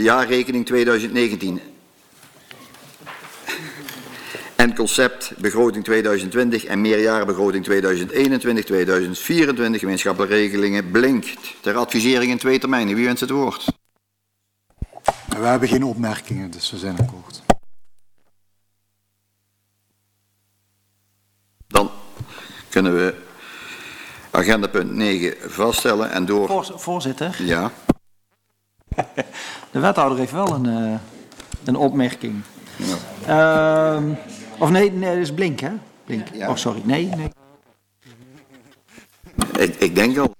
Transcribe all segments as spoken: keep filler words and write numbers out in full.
jaarrekening tweeduizend negentien. En concept begroting tweeduizend twintig en meerjarenbegroting tweeduizend eenentwintig tot tweeduizend vierentwintig gemeenschappelijke regelingen blinkt. Ter advisering in twee termijnen. Wie wenst het woord? We hebben geen opmerkingen, dus we zijn akkoord. Dan kunnen we agenda punt negen vaststellen en door... Voor, voorzitter. Ja. De wethouder heeft wel een, uh, een opmerking. Ja. Uh, of nee, nee, dat is Blink, hè? Blink. Ja. Oh, sorry. Nee, nee. Ik, ik denk al.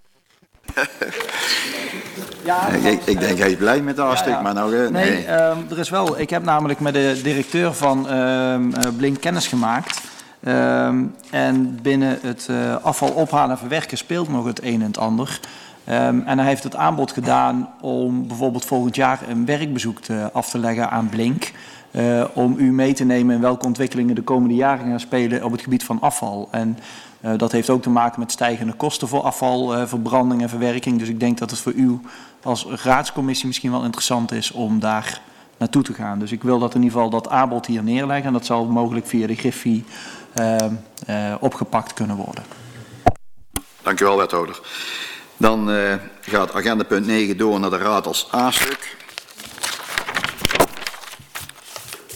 Ja, ik, ik denk hij is blij met dat ja, stuk, ja. maar nou... Uh, nee, nee. Uh, er is wel... Ik heb namelijk met de directeur van uh, Blink kennis gemaakt. Uh, en binnen het uh, afval ophalen en verwerken speelt nog het een en het ander. Um, en hij heeft het aanbod gedaan om bijvoorbeeld volgend jaar een werkbezoek te, af te leggen aan Blink. Uh, om u mee te nemen in welke ontwikkelingen de komende jaren gaan spelen op het gebied van afval. En uh, dat heeft ook te maken met stijgende kosten voor afval, uh, verbranding en verwerking. Dus ik denk dat het voor u als raadscommissie misschien wel interessant is om daar naartoe te gaan. Dus ik wil dat in ieder geval dat aanbod hier neerleggen. En dat zal mogelijk via de Griffie uh, uh, opgepakt kunnen worden. Dank u wel, wethouder. Dan uh, gaat agenda punt negen door naar de raad als A-stuk.